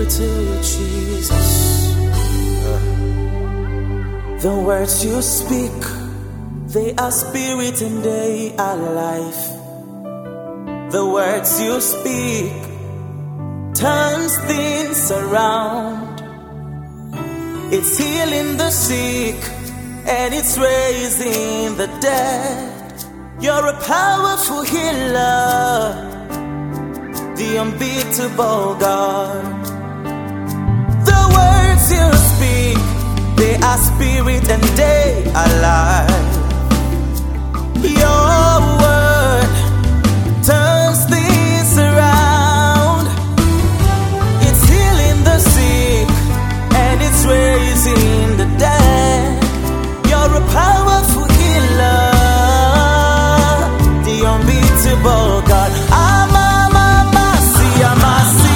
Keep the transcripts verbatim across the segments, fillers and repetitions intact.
to you, Jesus. The words you speak, they are spirit and they are life. The words you speak turns things around. It's healing the sick and it's raising the dead. You're a powerful healer, the unbeatable God. The words you speak, they are spirit and they are life. Your word turns things around. It's healing the sick and it's raising the dead. You're a powerful healer, the unbeatable God. I'm a mercy, I'm a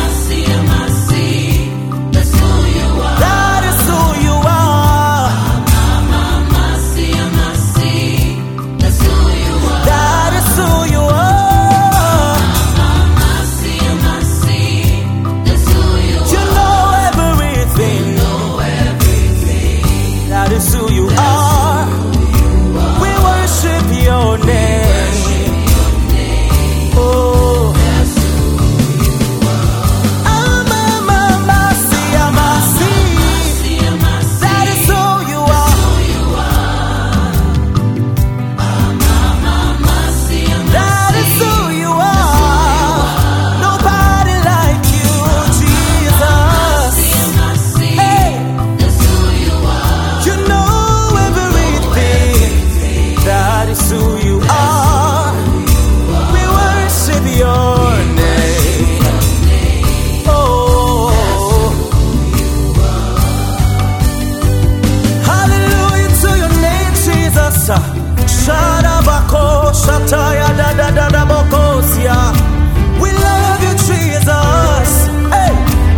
we love you, Jesus. Hey.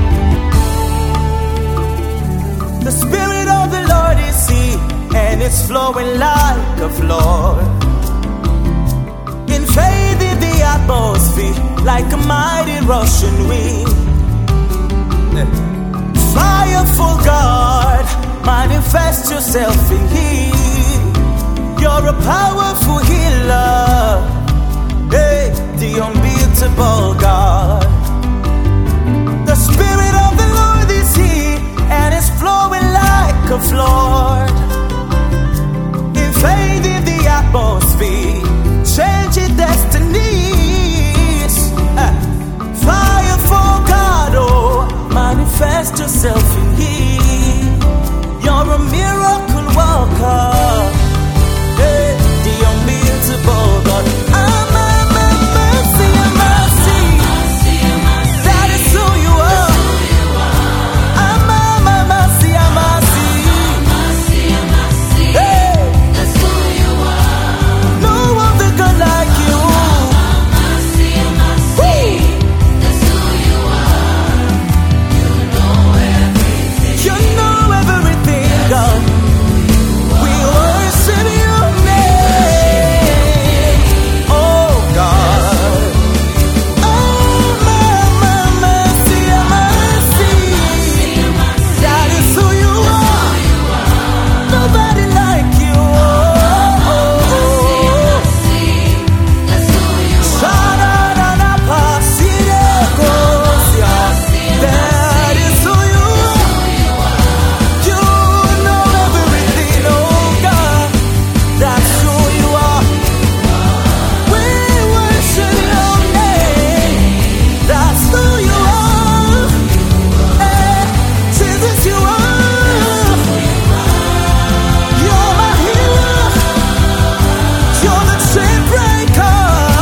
The Spirit of the Lord is here, and it's flowing like a flood, invading the atmosphere like a mighty rushing wind. Fireful God, manifest yourself in here. You're a powerful healer, hey, the unbeatable God. The Spirit of the Lord is here, and it's flowing like a flood, invading the atmosphere, changing destinies. Uh, Fireful God, oh, manifest yourself in here. You're a miracle worker, hey, the unbeatable God. I'm a mercy, a mercy. That is who you are. I'm a mercy, a mercy. Hey, no other God like you. You know everything, God. We worship your name, oh God. Oh, my mercy, mercy. That is who you are. Nobody like you. Oh, oh, oh. Sha-da-da-da, pa-si-de-ko-sia. That is who you are. You know everything, oh God. That's who you are. We worship your name. That's who you are. Hey, Jesus, you are. You're my healer. You're the chain breaker.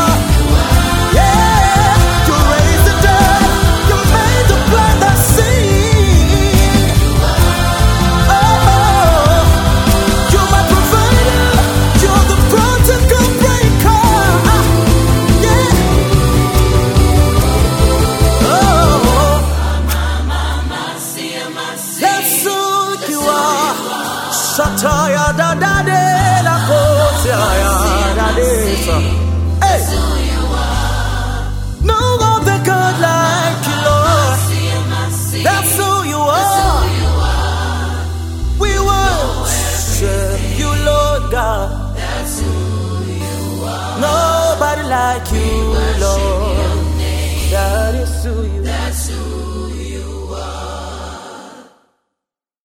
Yeah, you raised the dead. You made the blind that see. Oh, you're my provider. You're the protocol breaker. Ah, yeah. Oh, that's who you are. Shataya da da de la kosia da de sa. Hey, no other God like you, Lord. like you, Lord. That is who you